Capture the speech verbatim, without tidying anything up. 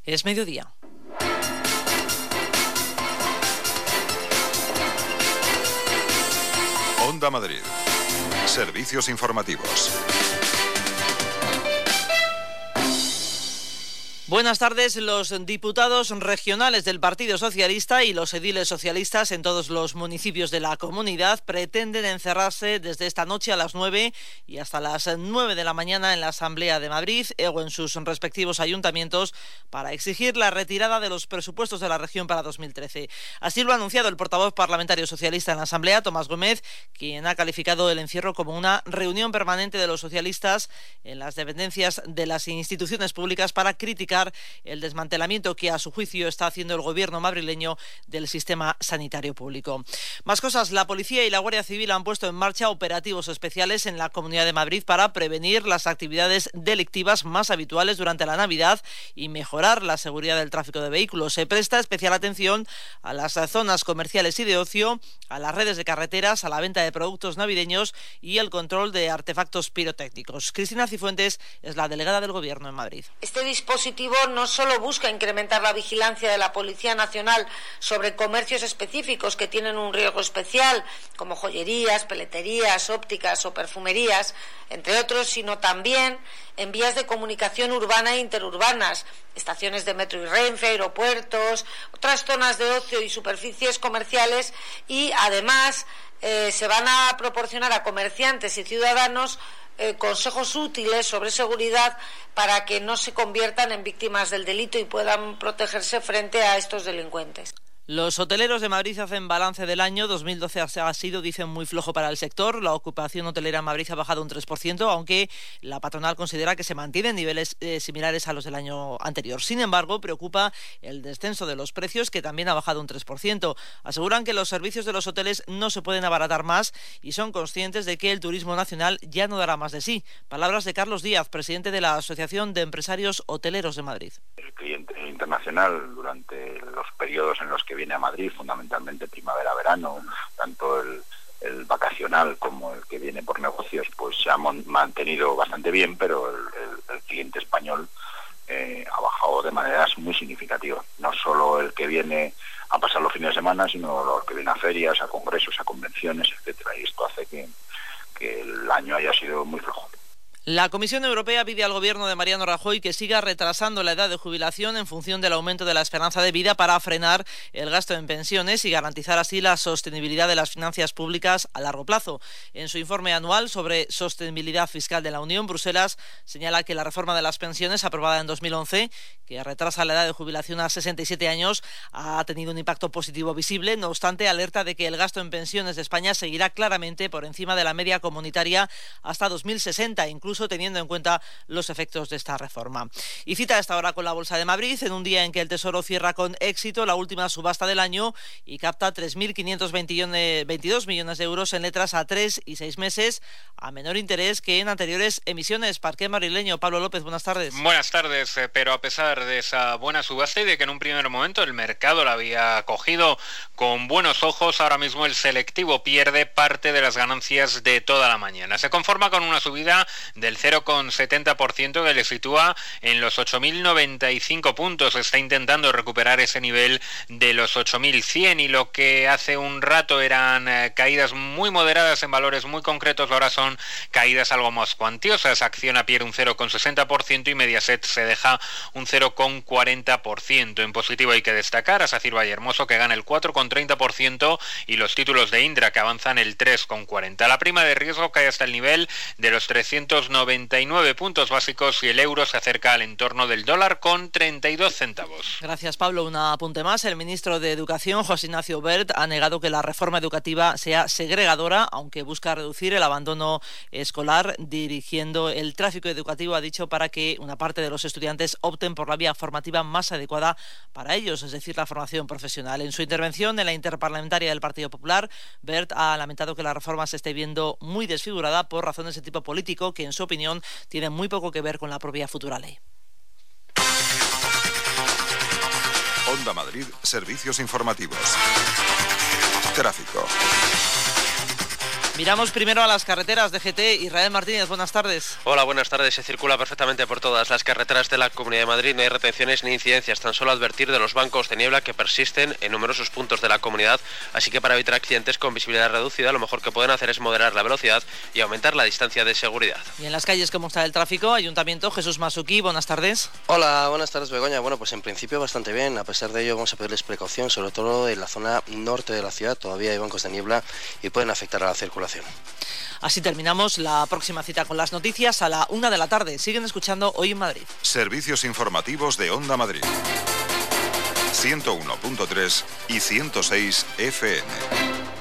Es mediodía. Onda Madrid. Servicios informativos. Buenas tardes. Los diputados regionales del Partido Socialista y los ediles socialistas en todos los municipios de la comunidad pretenden encerrarse desde esta noche a las nueve y hasta las nueve de la mañana en la Asamblea de Madrid o en sus respectivos ayuntamientos para exigir la retirada de los presupuestos de la región para dos mil trece. Así lo ha anunciado el portavoz parlamentario socialista en la Asamblea, Tomás Gómez, quien ha calificado el encierro como una reunión permanente de los socialistas en las dependencias de las instituciones públicas para criticar el desmantelamiento que a su juicio está haciendo el gobierno madrileño del sistema sanitario público. Más cosas. La policía y la Guardia Civil han puesto en marcha operativos especiales en la Comunidad de Madrid para prevenir las actividades delictivas más habituales durante la Navidad y mejorar la seguridad del tráfico de vehículos. Se presta especial atención a las zonas comerciales y de ocio, a las redes de carreteras, a la venta de productos navideños y el control de artefactos pirotécnicos. Cristina Cifuentes es la delegada del Gobierno en Madrid. Este dispositivo no solo busca incrementar la vigilancia de la Policía Nacional sobre comercios específicos que tienen un riesgo especial, como joyerías, peleterías, ópticas o perfumerías, entre otros, sino también en vías de comunicación urbana e interurbanas, estaciones de metro y Renfe, aeropuertos, otras zonas de ocio y superficies comerciales, y además eh, se van a proporcionar a comerciantes y ciudadanos Eh, consejos útiles sobre seguridad para que no se conviertan en víctimas del delito y puedan protegerse frente a estos delincuentes. Los hoteleros de Madrid hacen balance del año. dos mil doce ha sido, dicen, muy flojo para el sector. La ocupación hotelera en Madrid ha bajado un tres por ciento, aunque la patronal considera que se mantienen niveles eh, similares a los del año anterior. Sin embargo, preocupa el descenso de los precios, que también ha bajado un tres por ciento. Aseguran que los servicios de los hoteles no se pueden abaratar más y son conscientes de que el turismo nacional ya no dará más de sí. Palabras de Carlos Díaz, presidente de la Asociación de Empresarios Hoteleros de Madrid. El cliente internacional, durante los periodos en los que viene a Madrid, fundamentalmente primavera-verano, tanto el, el vacacional como el que viene por negocios, pues se ha mantenido bastante bien, pero el, el, el cliente español eh, ha bajado de maneras muy significativas. No solo el que viene a pasar los fines de semana, sino los que vienen a ferias, a congresos, a convenciones, etcétera. Y esto hace que, que el año haya sido muy flojo. La Comisión Europea pide al gobierno de Mariano Rajoy que siga retrasando la edad de jubilación en función del aumento de la esperanza de vida para frenar el gasto en pensiones y garantizar así la sostenibilidad de las finanzas públicas a largo plazo. En su informe anual sobre sostenibilidad fiscal de la Unión, Bruselas señala que la reforma de las pensiones aprobada en dos mil once, que retrasa la edad de jubilación a sesenta y siete años, ha tenido un impacto positivo visible. No obstante, alerta de que el gasto en pensiones de España seguirá claramente por encima de la media comunitaria hasta dos mil sesenta, incluso teniendo en cuenta los efectos de esta reforma. Y cita a esta hora con la Bolsa de Madrid, en un día en que el Tesoro cierra con éxito la última subasta del año y capta tres mil quinientos veintidós millones de euros en letras a tres y seis meses, a menor interés que en anteriores emisiones. Parqué madrileño. Pablo López, buenas tardes. Buenas tardes, pero a pesar de esa buena subasta y de que en un primer momento el mercado la había cogido con buenos ojos, ahora mismo el selectivo pierde parte de las ganancias de toda la mañana. Se conforma con una subida del cero coma setenta por ciento que le sitúa en los ocho mil noventa y cinco puntos. Está intentando recuperar ese nivel de los ocho mil cien, y lo que hace un rato eran eh, caídas muy moderadas en valores muy concretos, ahora son caídas algo más cuantiosas. Acciona pierde un cero coma sesenta por ciento y Mediaset se deja un cero coma cuarenta por ciento. En positivo hay que destacar a Sacir Vallehermoso, que gana el cuatro coma treinta por ciento, y los títulos de Indra, que avanzan el tres coma cuarenta por ciento. La prima de riesgo cae hasta el nivel de los trescientos noventa y nueve puntos básicos y el euro se acerca al entorno del dólar con treinta y dos centavos. Gracias, Pablo. Un apunte más. El ministro de Educación, José Ignacio Wert, ha negado que la reforma educativa sea segregadora, aunque busca reducir el abandono escolar, dirigiendo el tráfico educativo, ha dicho, para que una parte de los estudiantes opten por la vía formativa más adecuada para ellos, es decir, la formación profesional. En su intervención en la interparlamentaria del Partido Popular, Wert ha lamentado que la reforma se esté viendo muy desfigurada por razones de tipo político que, en su opinión, tienen muy poco que ver con la propia futura ley. Onda Madrid, servicios informativos. Tráfico. Miramos primero a las carreteras de G T. Israel Martínez, buenas tardes. Hola, buenas tardes. Se circula perfectamente por todas las carreteras de la Comunidad de Madrid. No hay retenciones ni incidencias. Tan solo advertir de los bancos de niebla que persisten en numerosos puntos de la comunidad. Así que para evitar accidentes con visibilidad reducida, lo mejor que pueden hacer es moderar la velocidad y aumentar la distancia de seguridad. Y en las calles, ¿cómo está el tráfico? Ayuntamiento, Jesús Masuki, buenas tardes. Hola, buenas tardes, Begoña. Bueno, pues en principio bastante bien. A pesar de ello, vamos a pedirles precaución, sobre todo en la zona norte de la ciudad. Todavía hay bancos de niebla y pueden afectar a la circulación. Así terminamos la próxima cita con las noticias a la una de la tarde. Siguen escuchando Hoy en Madrid. Servicios informativos de Onda Madrid. ciento uno punto tres y ciento seis F M.